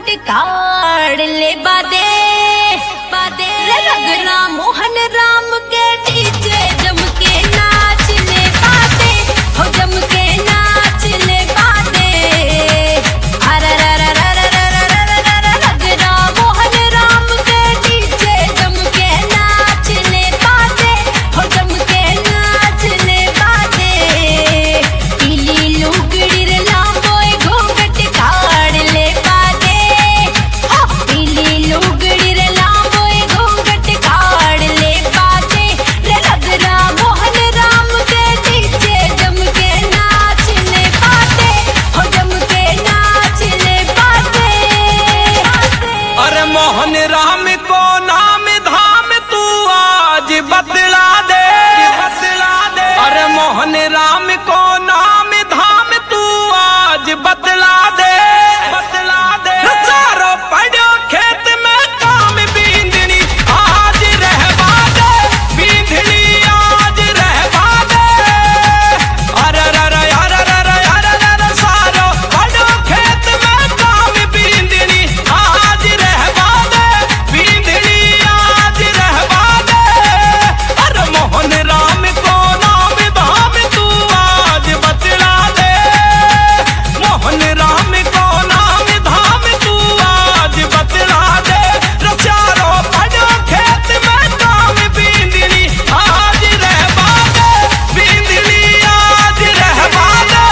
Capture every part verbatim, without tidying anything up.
काड़ ले बादे बादे रगरा मोहन राम के डीजे जम के नाच ले बादे हो जम के नाच ले बादे अरे रे रे रे रे रे रे रे रगरा मोहन राम के डीजे जम के नाच ले बादे हो जम के नाच ले बादे पीली लुगड़ी रे लांबोए घूंघट काड़ ले बादे हो पीली लुगड़ी रे लांबोए घूंघट काड़ ले बादे रे रगरा मोहन राम के डीजे जम के नाच ले बादे हो जम के नाच ले बादे अरे मोहन राम को नाम धाम तू आज बतला दे बतला दे अरे मोहन राम को नाम धाम तू आज बतला दे बतला दे चारों पड़ो खेत में काम बींदनी आज रहवा दे बींदनी आज रहवा दे अरे रे रे अरे रे रे अरे रे रे सारों पड़ो खेत में काम बींदनी आज रहवा दे बींदनी आज रहवा दे अरे मोहन राम को नाम धाम तू आज बतला दे मोहन राम को नाम धाम तू आज बतला दे चारों पड़ो खेत में काम बींदनी आज रहवा दे बींदनी आज रहवा दे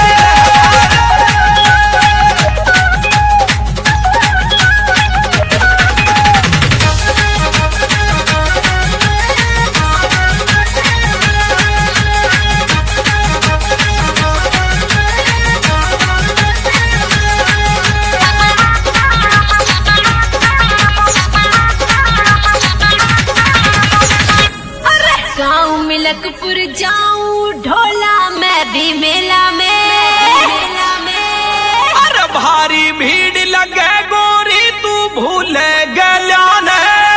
गाँव मिलकपुर जाऊं ढोला मैं भी मेला में मेला में अरे भारी भीड़ लगे गोरी तू भूले गल्यान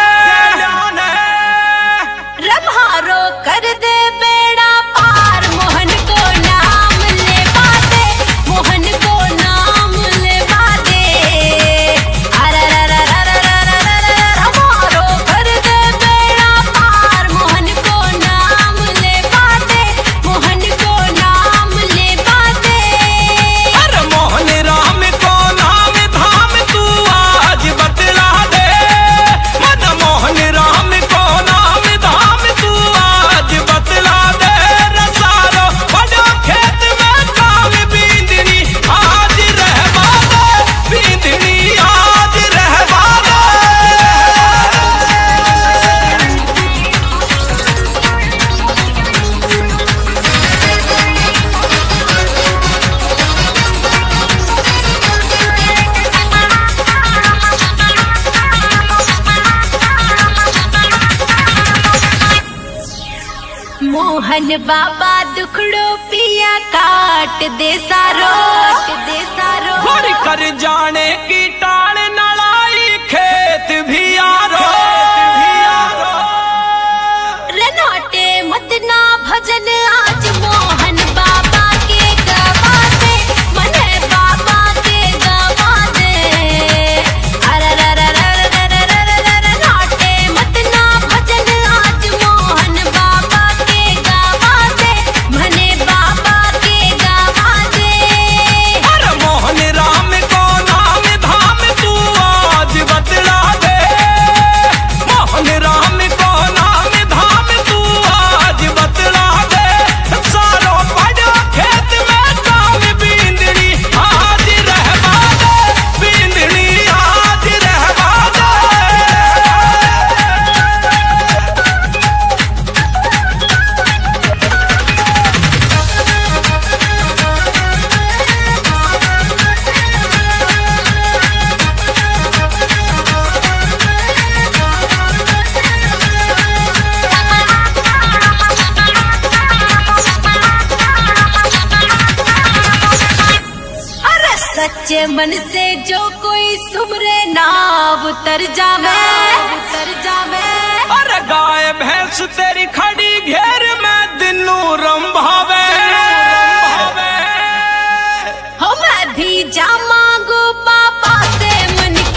रम्हारो कर दे बेड़ा पार मोहन को नाम ले बादे मोहन को नाम ले बादे अरे रे रे रे रे रे रे रे रम्हारो कर दे बेड़ा पार मोहन को नाम ले बादे मोहन को नाम ले बादे अरे मोहन राम को नाम धाम तू आज बतला दे मन मोहन राम को नाम धाम तू आज बतला दे रसारो बड़ो खेत में काम बींदनी आज रहवा दे बींदनी आज रहवा दे मोहन बाबा दुखड़ो पिया काट दे सारो काट दे सारो घोड़ी कर जाने की टाल नलाई खेत भी यारो रनोटे मदना भजन आज मोहन बाबा के गवा दे मने बाबा के गवा दे अरे रे रे रे रे रे रे रे रे रनोटे मदना भजन आज मोहन बाबा के गवा दे मने बाबा के गवा दे अरे मोहन राम को नाम धाम तू आज बतला दे मोहन राम को नाम धाम तू आज बतला दे सारों पड़ो खेत में काम बींदनी आज रहवा दे बींदनी आज रहवा दे अरे सच्चे मन से जो कोई सुमरे नाव उतर जावे उतर जावे अरे गाय भैंस तेरी खड़ी घेर में दिनू रंभावे हो मैं भी जा मांगू पापा से मन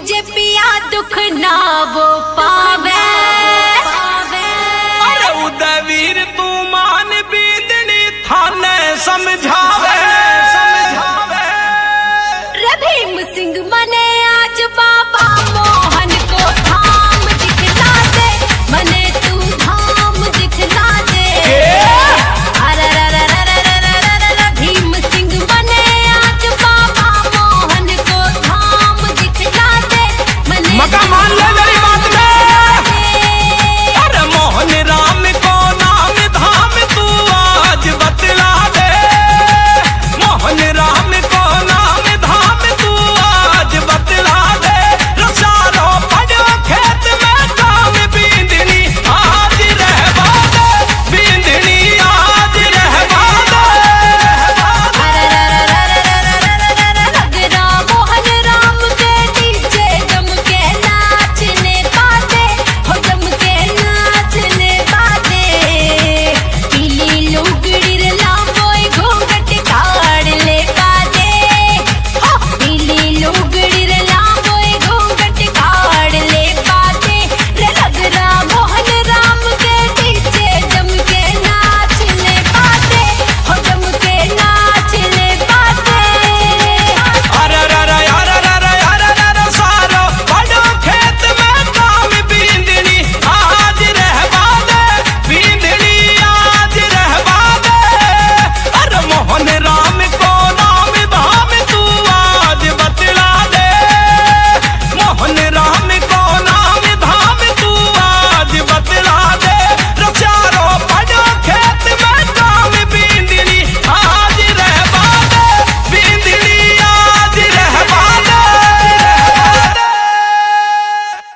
मुझे पिया दुख ना वो पावे।